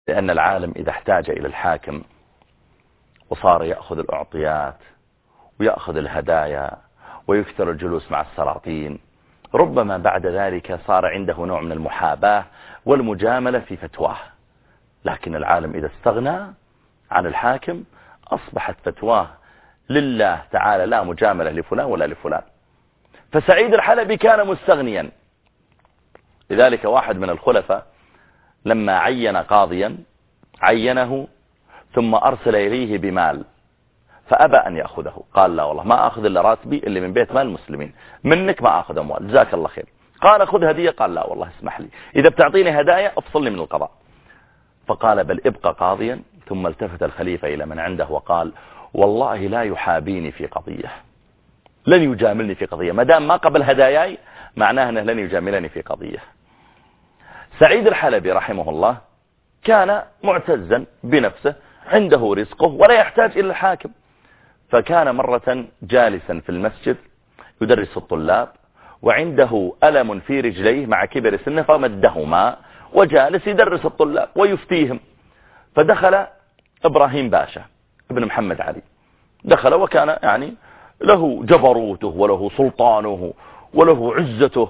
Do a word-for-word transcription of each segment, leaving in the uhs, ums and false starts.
لأن العالم إذا احتاج إلى الحاكم وصار يأخذ الأعطيات ويأخذ الهدايا ويكثر الجلوس مع السلاطين، ربما بعد ذلك صار عنده نوع من المحاباة والمجاملة في فتواه. لكن العالم إذا استغنى عن الحاكم أصبحت فتواه لله تعالى، لا مجاملة لفلان ولا لفلان. فسعيد الحلبي كان مستغنيا. لذلك واحد من الخلفاء لما عين قاضيا عينه ثم أرسل إليه بمال فأبى أن يأخذه، قال لا والله ما أخذ إلا راتبي اللي من بيت مال المسلمين، منك ما أخذ أموال، جزاك الله خير. قال خذ هدية، قال لا والله اسمح لي، إذا بتعطيني هدايا افصلني من القضاء. فقال بل ابقى قاضيا. ثم التفت الخليفة إلى من عنده وقال والله لا يحابيني في قضية، لن يجاملني في قضية، ما دام ما قبل هداياي معناه أنه لن يجاملني في قضية. سعيد الحلبي رحمه الله كان معتزا بنفسه، عنده رزقه ولا يحتاج إلى الحاكم. فكان مرة جالسا في المسجد يدرس الطلاب وعنده ألم في رجليه مع كبر سنه فمدهما وجالس يدرس الطلاب ويفتيهم. فدخل إبراهيم باشا ابن محمد علي، دخل وكان يعني له جبروته وله سلطانه وله عزته.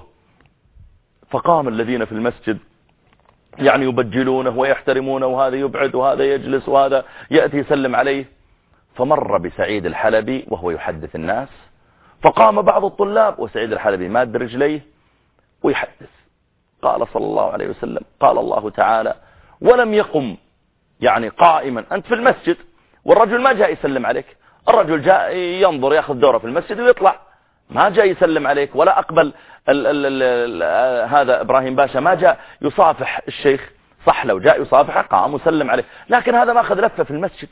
فقام الذين في المسجد يعني يبجلونه ويحترمونه، وهذا يبعد وهذا يجلس وهذا يأتي يسلم عليه. فمر بسعيد الحلبي وهو يحدث الناس، فقام بعض الطلاب وسعيد الحلبي ماد رجليه ويحدث. قال صلى الله عليه وسلم قال الله تعالى ولم يقم يعني قائما، أنت في المسجد والرجل ما جاء يسلم عليك، الرجل جاء ينظر ياخذ دوره في المسجد ويطلع، ما جاء يسلم عليك ولا أقبل ال ال ال ال هذا إبراهيم باشا ما جاء يصافح الشيخ، صح لو جاء يصافحه قام وسلم عليه، لكن هذا ما أخذ لفة في المسجد.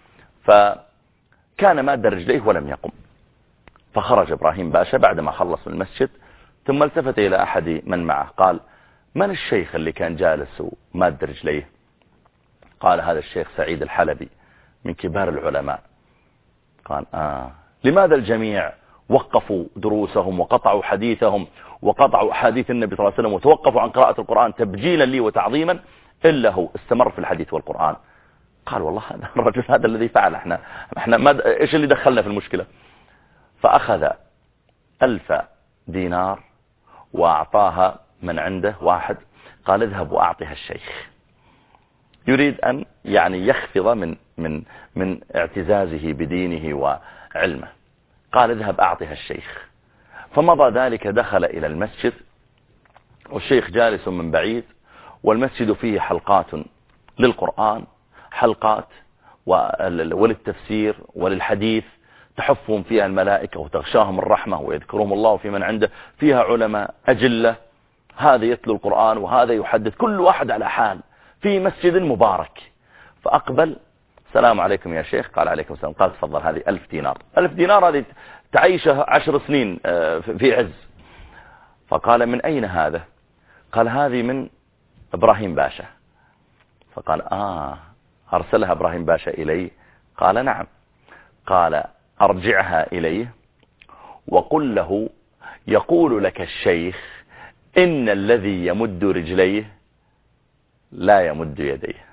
فكان ماد رجليه ولم يقم. فخرج إبراهيم باشا بعدما خلص من المسجد ثم التفت إلى أحد من معه قال من الشيخ اللي كان جالس وماد رجليه؟ قال هذا الشيخ سعيد الحلبي من كبار العلماء. قال آه لماذا الجميع وقفوا دروسهم وقطعوا حديثهم وقطعوا أحاديث النبي صلى الله عليه وسلم وتوقفوا عن قراءة القرآن تبجيلا لي وتعظيما إلا هو استمر في الحديث والقرآن؟ قال والله هذا الرجل هذا الذي فعل، احنا احنا ما ايش اللي دخلنا في المشكلة؟ فأخذ ألف دينار وأعطاها من عنده واحد، قال اذهب وأعطيها الشيخ، يريد أن يعني يخفض من من من اعتزازه بدينه وعلمه. قال اذهب أعطيها الشيخ. فمضى ذلك دخل إلى المسجد والشيخ جالس من بعيد، والمسجد فيه حلقات للقرآن، حلقات وللتفسير وللحديث تحفهم فيها الملائكة وتغشاهم الرحمة ويذكرهم الله في من عنده، فيها علماء أجلة، هذا يتلو القرآن وهذا يحدث، كل واحد على حال في مسجد مبارك. فأقبل السلام عليكم يا شيخ، قال عليكم السلام، قال تفضل هذه ألف دينار. ألف دينار هذه تعيشه عشر سنين في عز. فقال من أين هذا؟ قال هذه من إبراهيم باشا. فقال آه أرسلها إبراهيم باشا إلي؟ قال نعم. قال أرجعها إليه وقل له يقول لك الشيخ إن الذي يمد رجليه لا يمد يديه.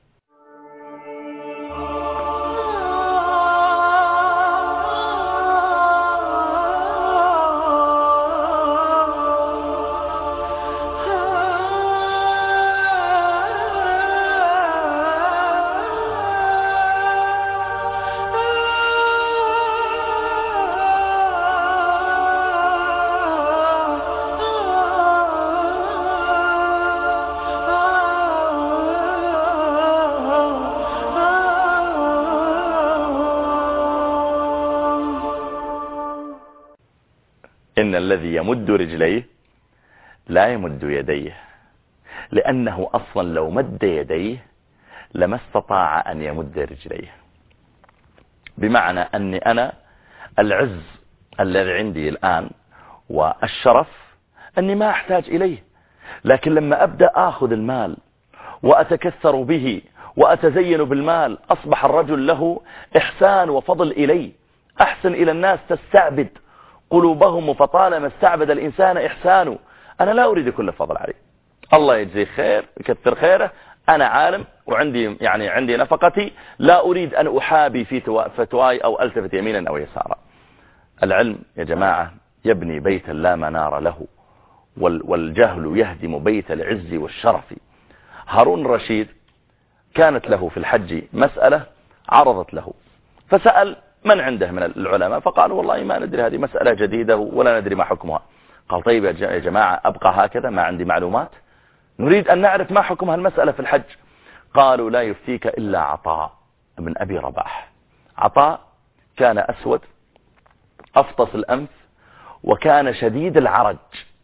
إن الذي يمد رجليه لا يمد يديه، لأنه أصلا لو مد يديه لما استطاع أن يمد رجليه. بمعنى أني أنا العز الذي عندي الآن والشرف أني ما أحتاج إليه، لكن لما أبدأ أخذ المال وأتكثر به وأتزين بالمال أصبح الرجل له إحسان وفضل إلي. أحسن إلى الناس تستعبد قلوبهم، فطالما استعبد الإنسان إحسانه. أنا لا أريد كل فضل عليه، الله يجزيه خير يكثر خيره، أنا عالم وعندي يعني عندي نفقتي، لا أريد أن أحابي في فتواي أو ألتفت يمينا أو يسارا. العلم يا جماعة يبني بيتا لا منار له، والجهل يهدم بيت العز والشرف. هارون الرشيد كانت له في الحج مسألة عرضت له، فسأل من عنده من العلماء، فقالوا والله ما ندري، هذه مسألة جديدة ولا ندري ما حكمها. قال طيب يا جماعة أبقى هكذا ما عندي معلومات، نريد أن نعرف ما حكم هالمسألة في الحج. قالوا لا يفتيك إلا عطاء بن أبي رباح. عطاء كان أسود أفطس الأنف، وكان شديد العرج،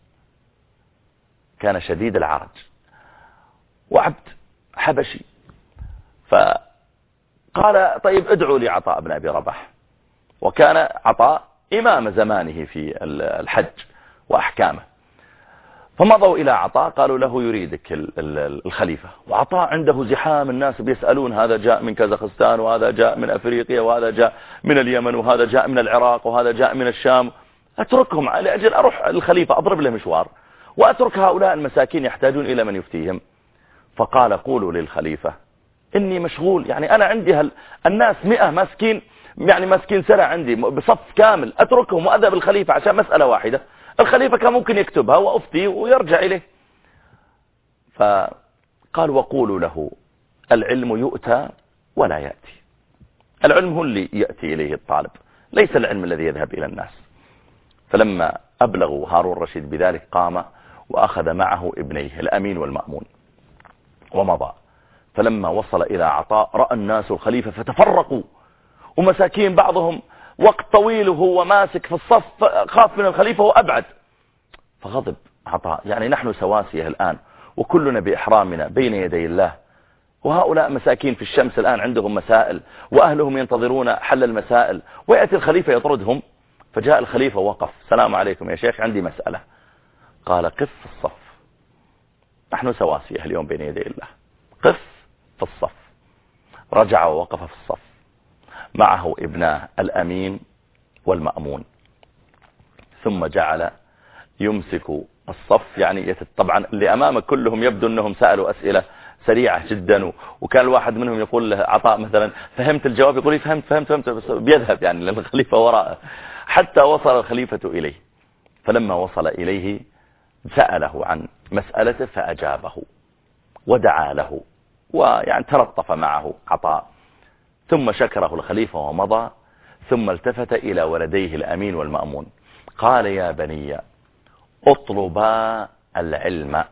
كان شديد العرج وعبد حبشي. فقال طيب ادعوا لي عطاء بن أبي رباح. وكان عطاء إمام زمانه في الحج وأحكامه. فمضوا إلى عطاء قالوا له يريدك الخليفة. وعطاء عنده زحام، الناس بيسألون هذا جاء من كازاخستان، وهذا جاء من أفريقيا، وهذا جاء من اليمن، وهذا جاء من العراق، وهذا جاء من الشام. أتركهم لأجل أروح الخليفة أضرب له مشوار، وأترك هؤلاء المساكين يحتاجون إلى من يفتيهم. فقال قولوا للخليفة إني مشغول، يعني أنا عندي هال الناس مئة مسكين، يعني مسكين سنة عندي بصف كامل، أتركهم وأذهب الخليفة عشان مسألة واحدة. الخليفة كان ممكن يكتبها وأفتي ويرجع إليه. فقال وقولوا له العلم يؤتى ولا يأتي. العلم هو اللي يأتي إليه الطالب، ليس العلم الذي يذهب إلى الناس. فلما أبلغوا هارون الرشيد بذلك قام وأخذ معه ابنيه الأمين والمأمون ومضى. فلما وصل إلى عطاء رأى الناس الخليفة فتفرقوا، ومساكين بعضهم وقت طويل وهو ماسك في الصف خاف من الخليفة وأبعد. فغضب عطاء، يعني نحن سواسية الآن وكلنا بإحرامنا بين يدي الله، وهؤلاء مساكين في الشمس الآن عندهم مسائل وأهلهم ينتظرون حل المسائل، ويأتي الخليفة يطردهم. فجاء الخليفة وقف، السلام عليكم يا شيخ عندي مسألة. قال قف في الصف، نحن سواسية اليوم بين يدي الله، قف في الصف. رجع ووقف في الصف معه ابناه الأمين والمأمون، ثم جعل يمسك الصف. يعني طبعا اللي أمامك كلهم يبدو أنهم سألوا أسئلة سريعة جدا، وكان الواحد منهم يقول له عطاء مثلا فهمت الجواب، يقول لي فهمت فهمت فهمت بس بيذهب يعني لأن الخليفة وراءه، حتى وصل الخليفة إليه. فلما وصل إليه سأله عن مسألته فأجابه ودعا له، ويعني تلطف معه عطاء. ثم شكره الخليفة ومضى. ثم التفت إلى ولديه الأمين والمأمون قال يا بني اطلبا العلم،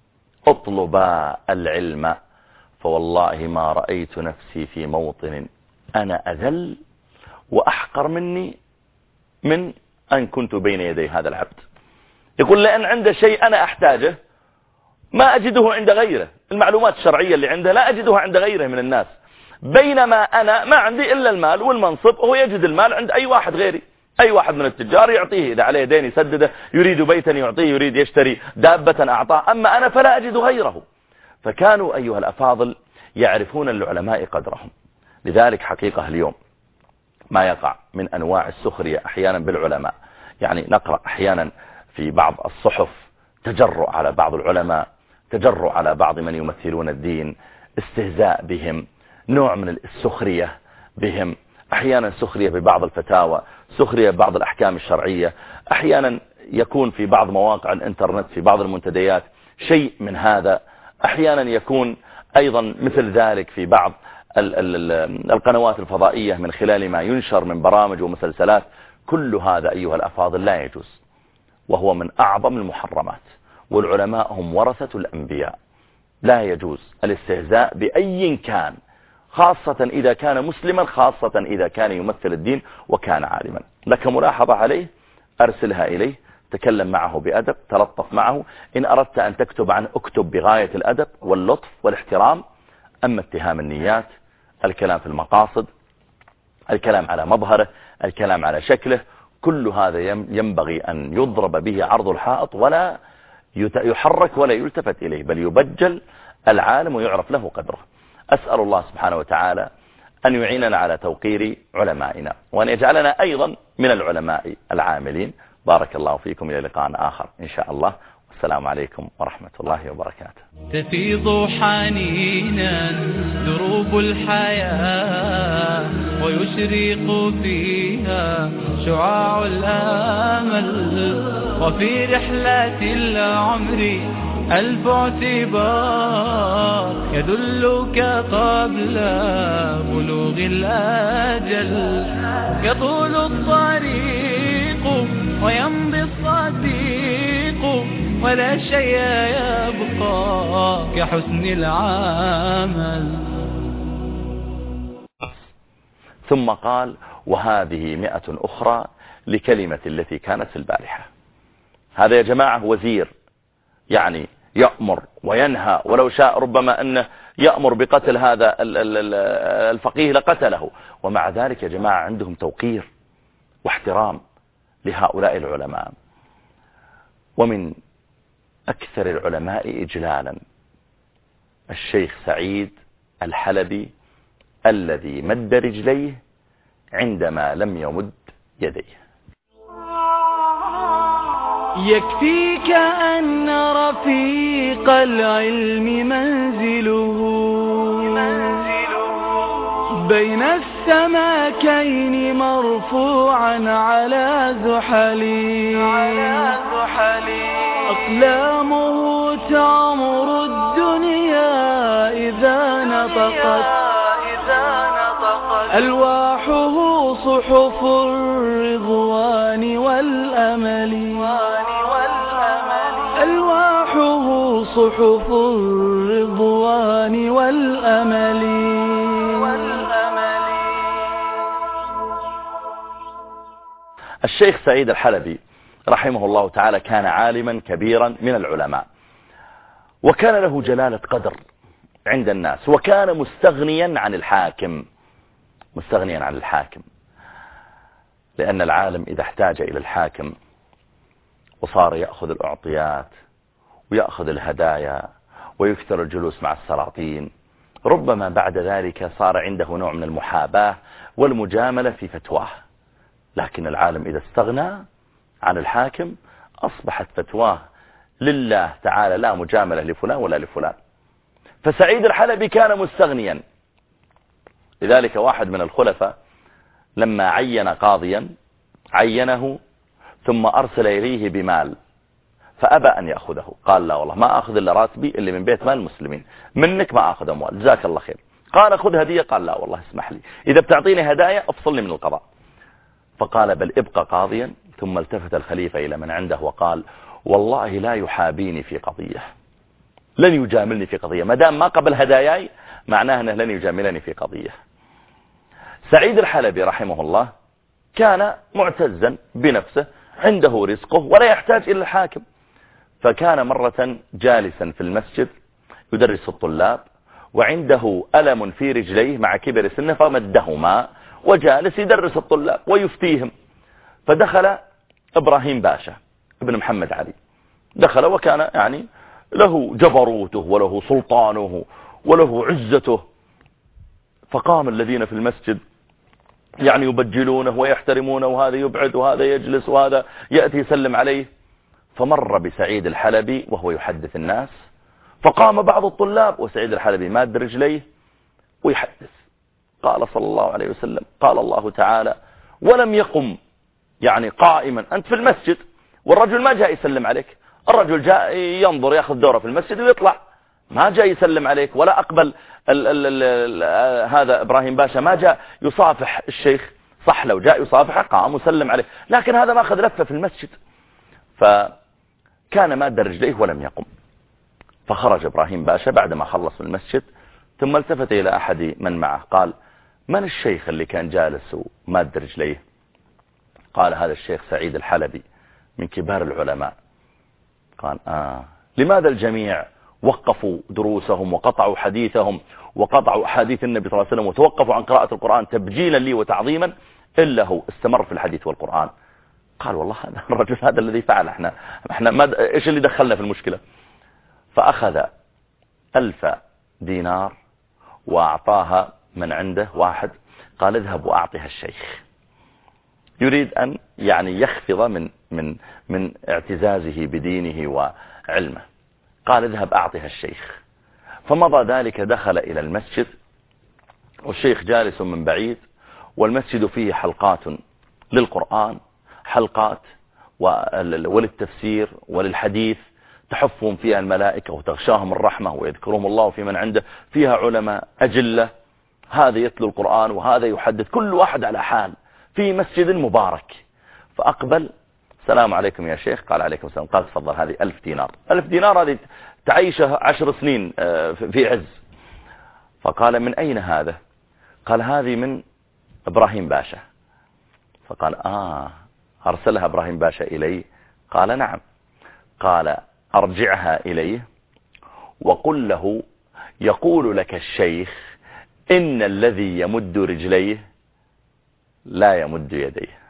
اطلبا العلم، فوالله ما رأيت نفسي في موطن أنا أذل وأحقر مني من أن كنت بين يدي هذا العبد. يقول لأن عنده شيء أنا أحتاجه ما أجده عند غيره، المعلومات الشرعية اللي عنده لا أجدها عند غيره من الناس، بينما أنا ما عندي إلا المال والمنصب، وهو يجد المال عند أي واحد غيري، أي واحد من التجار يعطيه، إذا عليه دين يسدده، يريد بيتا يعطيه، يريد يشتري دابة أعطاه، أما أنا فلا أجد غيره. فكانوا أيها الأفاضل يعرفون العلماء قدرهم. لذلك حقيقة اليوم ما يقع من أنواع السخرية أحيانا بالعلماء، يعني نقرأ أحيانا في بعض الصحف تجرؤ على بعض العلماء، تجرؤ على بعض من يمثلون الدين، استهزاء بهم، نوع من السخرية بهم، أحيانا سخرية ببعض الفتاوى، سخرية ببعض الأحكام الشرعية، أحيانا يكون في بعض مواقع الانترنت في بعض المنتديات شيء من هذا، أحيانا يكون أيضا مثل ذلك في بعض ال ال ال القنوات الفضائية من خلال ما ينشر من برامج ومسلسلات. كل هذا أيها الأفاضل لا يجوز، وهو من أعظم المحرمات، والعلماء هم ورثة الأنبياء. لا يجوز الاستهزاء بأي كان، خاصة إذا كان مسلما، خاصة إذا كان يمثل الدين وكان عالما. لك ملاحظة عليه أرسلها إليه، تكلم معه بأدب، تلطف معه. إن أردت أن تكتب عن اكتب بغاية الأدب واللطف والاحترام. أما اتهام النيات، الكلام في المقاصد، الكلام على مظهره، الكلام على شكله، كل هذا ينبغي أن يضرب به عرض الحائط ولا يحرك ولا يلتفت إليه، بل يبجل العالم ويعرف له قدره. أسأل الله سبحانه وتعالى أن يعيننا على توقير علمائنا، وأن يجعلنا أيضا من العلماء العاملين. بارك الله فيكم، إلى لقاء آخر إن شاء الله. السلام عليكم ورحمة الله وبركاته. تفيض حنينا دروب الحياة ويشرق فيها شعاع الآمل، وفي رحلة العمر ألف اعتبار يدلك قبل بلوغ الأجل. يطول الطريق ويمضي الصديق ولا شيء يبقى كحسن العمل. ثم قال: وهذه مئة أخرى لكلمة التي كانت في البارحة. هذا يا جماعة وزير، يعني يأمر وينهى، ولو شاء ربما أنه يأمر بقتل هذا الفقيه لقتله، ومع ذلك يا جماعة عندهم توقير واحترام لهؤلاء العلماء. ومن أكثر العلماء إجلالا الشيخ سعيد الحلبي الذي مد رجليه عندما لم يمد يديه. يكفيك أن رفيق العلم منزله بين السماكين مرفوعا على زحلي، أقلامه تعمر الدنيا إذا نطقت، ألواحه صحف الرضوان والأمل، ألواحه صحف الرضوان والأمل. الشيخ سعيد الحلبي رحمه الله تعالى كان عالما كبيرا من العلماء، وكان له جلالة قدر عند الناس، وكان مستغنيا عن الحاكم، مستغنيا عن الحاكم، لأن العالم إذا احتاج إلى الحاكم وصار يأخذ الأعطيات ويأخذ الهدايا ويكثر الجلوس مع السلاطين، ربما بعد ذلك صار عنده نوع من المحاباة والمجاملة في فتواه. لكن العالم إذا استغنى عن الحاكم أصبحت فتواه لله تعالى، لا مجاملة لفلان ولا لفلان. فسعيد الحلبي كان مستغنيا. لذلك واحد من الخلفاء لما عين قاضيا عينه ثم أرسل إليه بمال، فأبى أن يأخذه، قال: لا والله ما أخذ إلا راتبي اللي من بيت مال المسلمين، منك ما أخذ أموال، جزاك الله خير. قال: خذ هدية. قال: لا والله اسمح لي، إذا بتعطيني هدايا أفصلني من القضاء. فقال: بل ابقى قاضيا. ثم التفت الخليفة إلى من عنده وقال: والله لا يحابيني في قضية، لن يجاملني في قضية، ما دام ما قبل هداياي معناه أنه لن يجاملني في قضية. سعيد الحلبي رحمه الله كان معتزا بنفسه، عنده رزقه ولا يحتاج إلى الحاكم. فكان مرة جالسا في المسجد يدرس الطلاب، وعنده ألم في رجليه مع كبر سنه فمدهما، وجالس يدرس الطلاب ويفتيهم. فدخل إبراهيم باشا ابن محمد علي، دخل وكان يعني له جبروته وله سلطانه وله عزته. فقام الذين في المسجد يعني يبجلونه ويحترمونه، وهذا يبعد وهذا يجلس وهذا يأتي يسلم عليه. فمر بسعيد الحلبي وهو يحدث الناس، فقام بعض الطلاب وسعيد الحلبي ماد رجليه ويحدث. قال صلى الله عليه وسلم: قال الله تعالى، ولم يقم يعني قائما، أنت في المسجد والرجل ما جاء يسلم عليك، الرجل جاء ينظر يأخذ دوره في المسجد ويطلع، ما جاء يسلم عليك ولا أقبل. ال ال ال ال هذا إبراهيم باشا ما جاء يصافح الشيخ، صح لو جاء يصافحه قام وسلم عليه، لكن هذا ما أخذ لفة في المسجد. فكان ماد رجليه ولم يقم. فخرج إبراهيم باشا بعدما خلص من المسجد، ثم التفت إلى أحد من معه قال: من الشيخ اللي كان جالس وماد رجليه؟ قال: هذا الشيخ سعيد الحلبي من كبار العلماء. قال: آه لماذا الجميع وقفوا دروسهم وقطعوا حديثهم وقطعوا أحاديث النبي صلى الله عليه وسلم وتوقفوا عن قراءة القرآن تبجيلا لي وتعظيما، إلا هو استمر في الحديث والقرآن؟ قال: والله هذا الرجل هذا الذي فعل، احنا احنا ما ايش اللي دخلنا في المشكلة؟ فأخذ ألف دينار وأعطاها من عنده واحد، قال: اذهب وأعطها الشيخ. يريد أن يعني يخفض من من من اعتزازه بدينه وعلمه. قال اذهب أعطها الشيخ. فمضى ذلك، دخل إلى المسجد والشيخ جالس من بعيد، والمسجد فيه حلقات للقرآن، حلقات وللتفسير وللحديث، تحفهم فيها الملائكة وتغشاهم الرحمة ويذكرهم الله في من عنده، فيها علماء أجلة، هذا يتلو القرآن وهذا يحدث، كل واحد على حال في مسجد مبارك. فأقبل، السلام عليكم يا شيخ. قال عليكم السلام. قال تفضل، هذه ألف دينار. ألف دينار هذه تعيشه عشر سنين في عز. فقال من أين هذا؟ قال هذه من إبراهيم باشا. فقال آه أرسلها إبراهيم باشا إلي؟ قال نعم. قال أرجعها إليه وقل له يقول لك الشيخ إن الذي يمد رجليه لا يمد يديه.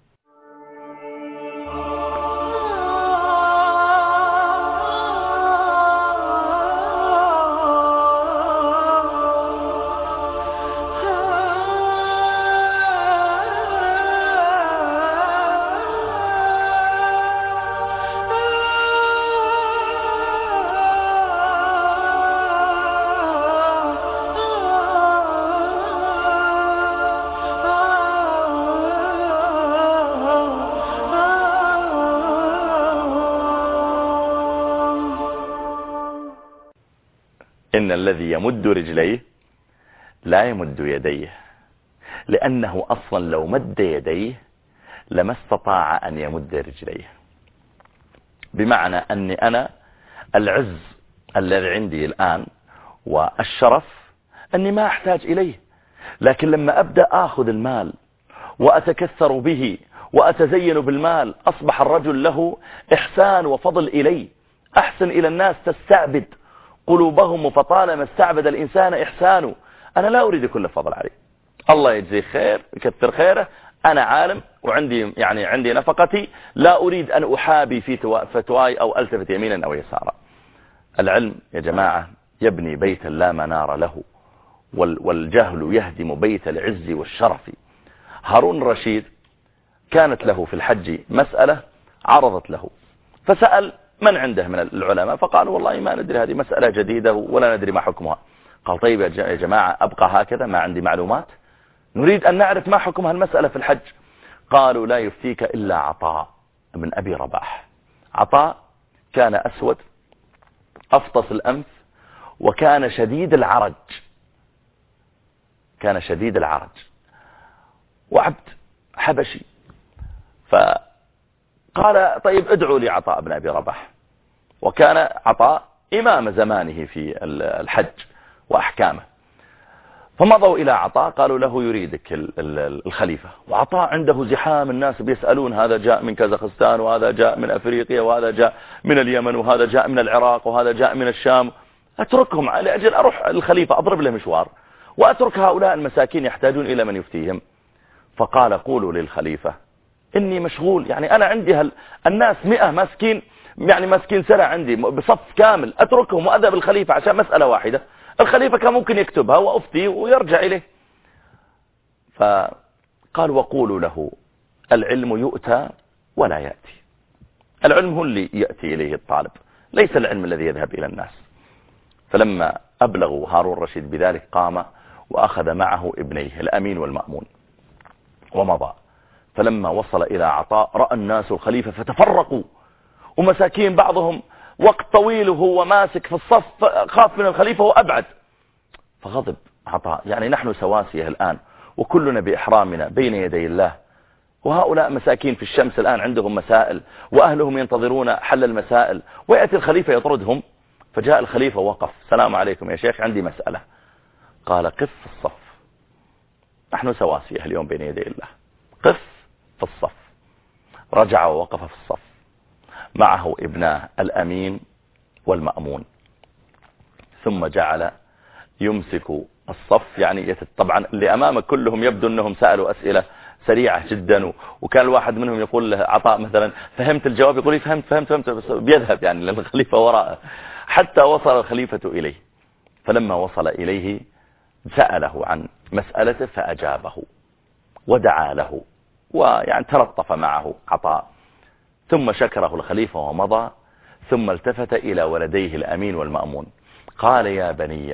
إن الذي يمد رجليه لا يمد يديه، لأنه أصلا لو مد يديه لما استطاع أن يمد رجليه. بمعنى أني أنا العز الذي عندي الآن والشرف أني ما أحتاج إليه، لكن لما أبدأ أخذ المال وأتكثر به وأتزين بالمال أصبح الرجل له إحسان وفضل إلي. أحسن إلى الناس تستعبد قلوبهم، فطالما استعبد الإنسان إحسانه. أنا لا أريد كل فضل عليه، الله يجزيه خير يكثر خيره، أنا عالم وعندي يعني عندي نفقتي، لا أريد أن أحابي في فتواي أو ألتفت يمينا أو يسارا. العلم يا جماعة يبني بيتا لا منار له، والجهل يهدم بيت العز والشرف. هارون الرشيد كانت له في الحج مسألة عرضت له، فسأل من عنده من العلماء، فقالوا والله ما ندري، هذه مسألة جديدة ولا ندري ما حكمها. قال طيب يا جماعة أبقى هكذا ما عندي معلومات، نريد أن نعرف ما حكم هالمسألة في الحج. قالوا لا يفتيك إلا عطاء من أبي رباح. عطاء كان أسود أفطس الأنف وكان شديد العرج، كان شديد العرج وعبد حبشي. فقال طيب ادعوا لي عطاء بن أبي رباح، وكان عطاء إمام زمانه في الحج وأحكامه. فمضوا إلى عطاء قالوا له يريدك الخليفة، وعطاء عنده زحام، الناس بيسألون هذا جاء من كازاخستان وهذا جاء من أفريقيا وهذا جاء من اليمن وهذا جاء من العراق وهذا جاء من الشام، أتركهم لأجل أروح الخليفة أضرب له مشوار وأترك هؤلاء المساكين يحتاجون إلى من يفتيهم. فقال قولوا للخليفة إني مشغول، يعني أنا عندي هال الناس مئة مسكين، يعني مسكين سنة عندي بصف كامل، أتركهم وأذهب الخليفة عشان مسألة واحدة، الخليفة كان ممكن يكتبها وأفتي ويرجع إليه. فقال وقولوا له العلم يؤتى ولا يأتي، العلم هو اللي يأتي إليه الطالب، ليس العلم الذي يذهب إلى الناس. فلما أبلغوا هارون الرشيد بذلك قام وأخذ معه ابنيه الأمين والمأمون ومضى. فلما وصل إلى عطاء رأى الناس الخليفة فتفرقوا، ومساكين بعضهم وقت طويل وهو ماسك في الصف خاف من الخليفة وأبعد. فغضب عطاء، يعني نحن سواسية الآن وكلنا بإحرامنا بين يدي الله، وهؤلاء مساكين في الشمس الآن عندهم مسائل وأهلهم ينتظرون حل المسائل، ويأتي الخليفة يطردهم. فجاء الخليفة وقف، السلام عليكم يا شيخ عندي مسألة. قال قف في الصف، نحن سواسية اليوم بين يدي الله، قف في الصف. رجع ووقف في الصف معه ابناه الأمين والمأمون، ثم جعل يمسك الصف. يعني طبعا اللي أمامك كلهم يبدو أنهم سألوا أسئلة سريعة جدا، وكان الواحد منهم يقول له عطاء مثلا فهمت الجواب، يقول لي فهمت فهمت فهمت بس بيذهب يعني للخليفة وراءه، حتى وصل الخليفة إليه. فلما وصل إليه سأله عن مسألته فأجابه ودعا له ويعني تلطف معه عطاء. ثم شكره الخليفة ومضى، ثم التفت إلى ولديه الأمين والمأمون قال يا بني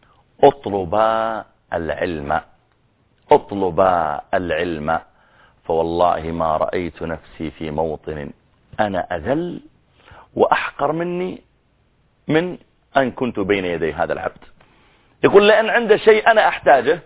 اطلبا العلم اطلبا العلم فوالله ما رأيت نفسي في موطن أنا أذل وأحقر مني من أن كنت بين يدي هذا العبد. يقول لأن عنده شيء أنا أحتاجه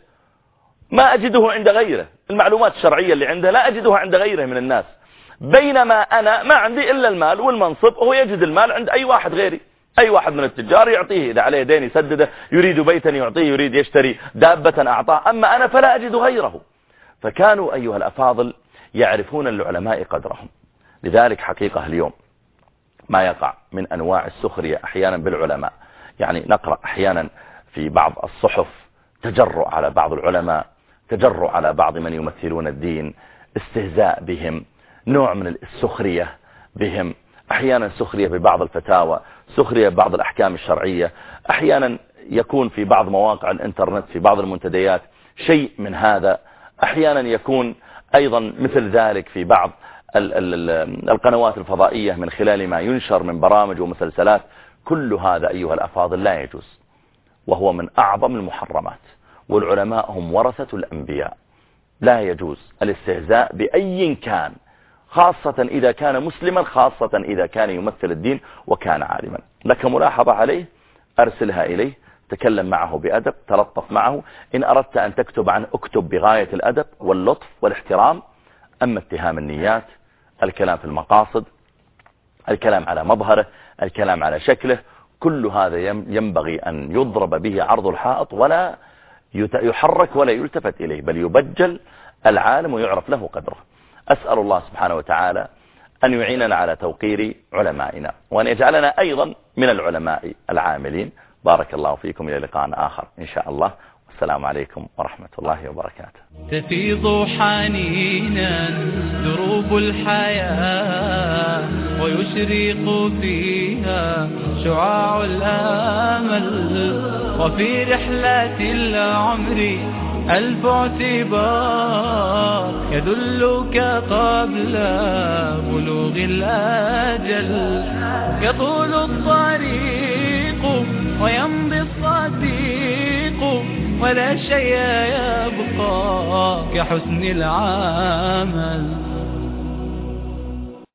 ما أجده عند غيره، المعلومات الشرعية اللي عنده لا أجدها عند غيره من الناس، بينما أنا ما عندي إلا المال والمنصب، وهو يجد المال عند أي واحد غيري، أي واحد من التجار يعطيه، إذا عليه دين يسدده، يريد بيتا يعطيه، يريد يشتري دابة أعطاه، أما أنا فلا أجد غيره. فكانوا أيها الأفاضل يعرفون العلماء قدرهم. لذلك حقيقة اليوم ما يقع من أنواع السخرية أحيانا بالعلماء، يعني نقرأ أحيانا في بعض الصحف تجرؤ على بعض العلماء، تجرؤ على بعض من يمثلون الدين، استهزاء بهم، نوع من السخرية بهم، أحيانا سخرية ببعض الفتاوى، سخرية ببعض الأحكام الشرعية، أحيانا يكون في بعض مواقع الانترنت في بعض المنتديات شيء من هذا، أحيانا يكون أيضا مثل ذلك في بعض القنوات الفضائية من خلال ما ينشر من برامج ومسلسلات. كل هذا أيها الأفاضل لا يجوز، وهو من أعظم المحرمات، والعلماء هم ورثة الأنبياء. لا يجوز الاستهزاء بأي كان، خاصة إذا كان مسلما، خاصة إذا كان يمثل الدين وكان عالما. لك ملاحظة عليه أرسلها إليه، تكلم معه بأدب، تلطف معه. إن أردت أن تكتب عنه اكتب بغاية الأدب واللطف والاحترام. أما اتهام النيات، الكلام في المقاصد، الكلام على مظهره، الكلام على شكله، كل هذا ينبغي أن يضرب به عرض الحائط ولا يحرك ولا يلتفت إليه، بل يبجل العالم ويعرف له قدره. أسأل الله سبحانه وتعالى أن يعيننا على توقير علمائنا، وأن يجعلنا أيضا من العلماء العاملين. بارك الله فيكم، إلى لقاء آخر إن شاء الله، والسلام عليكم ورحمة الله وبركاته. تفيض حنينا دروب الحياة ويشرق فيها شعاع الآمل، وفي رحلة العمر ألف اعتبار يدلك قبل بلوغ الأجل. يطول الطريق ويمضي الصديق ولا شيء يبقى كحسن العمل.